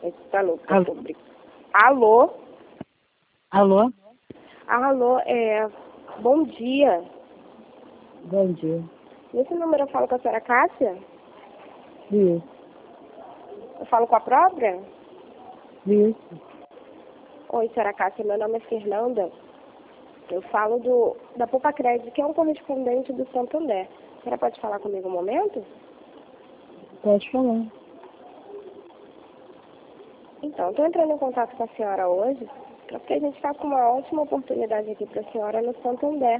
Tá louco, Alô? Alô? Alô, bom dia. Bom dia. Nesse número eu falo com a senhora Cássia? Isso. Eu falo com a própria? Isso. Oi, senhora Cássia, meu nome é Fernanda. Eu falo da Poupa Crédito, que é um correspondente do Santander. A senhora pode falar comigo um momento? Pode falar. Então, estou entrando em contato com a senhora hoje, porque a gente está com uma ótima oportunidade aqui para a senhora no Santander.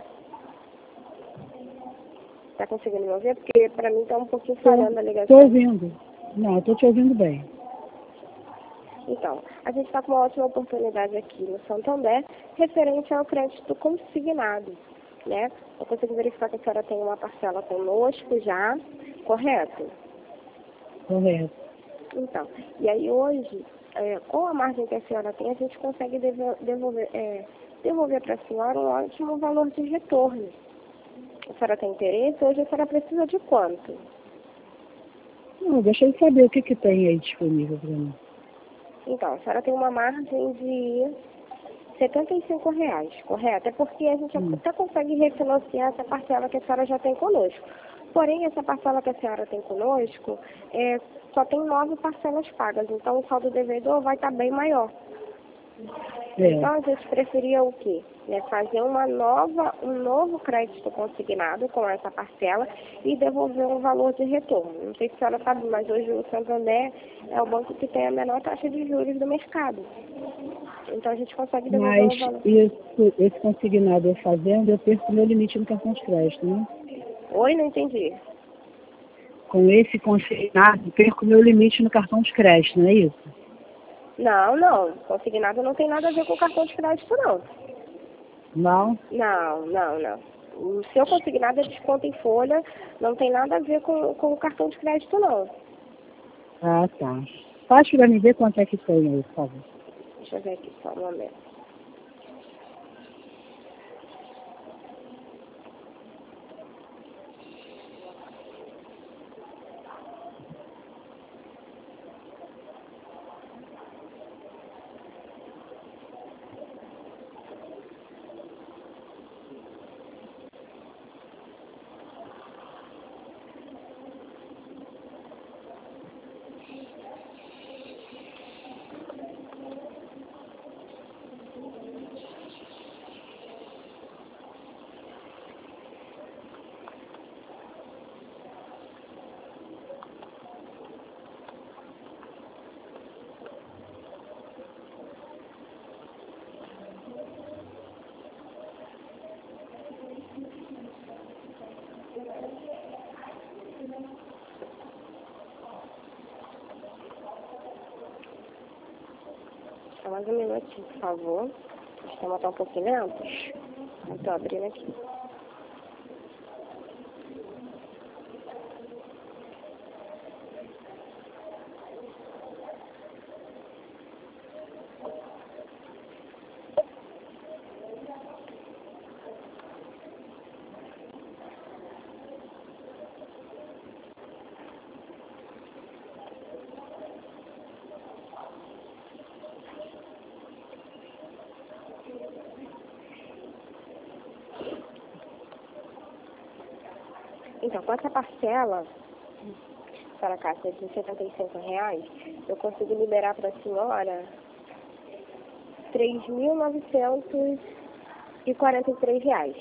Está conseguindo me ouvir? Porque para mim está um pouquinho falhando a ligação. Estou ouvindo. Não, estou te ouvindo bem. Então, a gente está com uma ótima oportunidade aqui no Santander, referente ao crédito consignado, né? Eu consigo verificar que a senhora tem uma parcela conosco já, correto? Correto. Então, e aí hoje, com a margem que a senhora tem, a gente consegue devolver para a senhora um ótimo valor de retorno. A senhora tem interesse? Hoje a senhora precisa de quanto? Não, deixa eu saber o que tem aí disponível para mim. Então, a senhora tem uma margem de R$ 75, correto? É porque a gente até consegue refinanciar essa parcela que a senhora já tem conosco. Porém, essa parcela que a senhora tem conosco só tem 9 parcelas pagas, então o saldo devedor vai estar bem maior. Então, a gente preferia o quê? Fazer um novo crédito consignado com essa parcela e devolver um valor de retorno. Não sei se a senhora sabe, mas hoje o Santander é o banco que tem a menor taxa de juros do mercado. Então, a gente consegue devolver o valor. Mas esse consignado eu fazendo, eu perco meu limite no cartão de crédito, né? Oi, não entendi. Com esse consignado, perco meu limite no cartão de crédito, não é isso? Não. Consignado não tem nada a ver com cartão de crédito, não. Não? Não. O seu consignado é desconto em folha, não tem nada a ver com o cartão de crédito, não. Ah, tá. Faz para me ver quanto é que tem aí, por favor. Deixa eu ver aqui só um momento. Só mais um minutinho, por favor. O sistema está um pouquinho lento. Estou abrindo aqui. Então, com essa parcela, para a Cássia, de R$ 75, eu consigo liberar para a senhora R$ 3.943.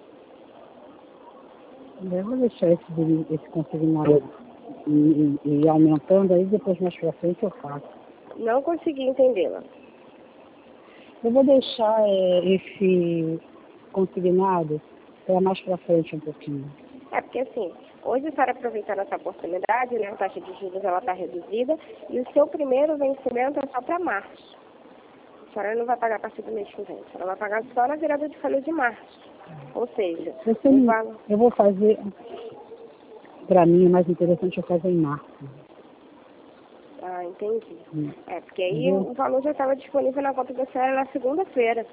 Eu vou deixar esse consignado e aumentando, aí depois mais pra frente eu faço. Não consegui entendê-la. Eu vou deixar esse consignado para mais pra frente um pouquinho. É porque assim, hoje a senhora aproveitando essa oportunidade, né, a taxa de juros ela está reduzida e o seu primeiro vencimento é só para março. A senhora não vai pagar a partir do mês que vem, a senhora vai pagar só na virada de folha de março. Ou seja, Eu vou fazer, para mim é mais interessante eu fazer em março. Ah, entendi. Porque aí o valor já estava disponível na conta da senhora na segunda-feira.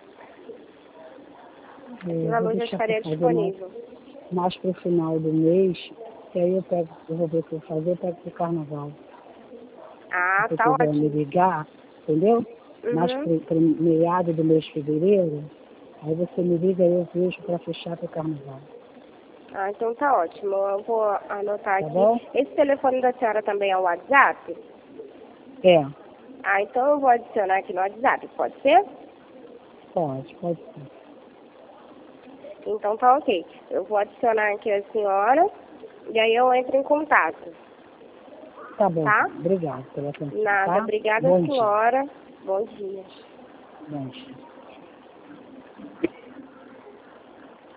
Esse valor já estaria disponível. Mais para o final do mês, que aí eu vou ver o que eu vou fazer, eu pego para o carnaval. Ah, Se você tá quiser me ótimo. ligar, entendeu? Mais Uhum. para meado do mês de fevereiro, aí você me liga e eu vejo para fechar para o carnaval. Ah, então tá ótimo. Eu vou anotar Tá aqui. bom? Esse telefone da senhora também é o WhatsApp? É, Ah, então eu vou adicionar aqui no WhatsApp, pode ser? pode sim. Então tá ok. Eu vou adicionar aqui a senhora e aí eu entro em contato, Tá bom, tá? obrigado pela atenção, Nada, tá? obrigada Bom dia. senhora. Bom dia. Bom dia.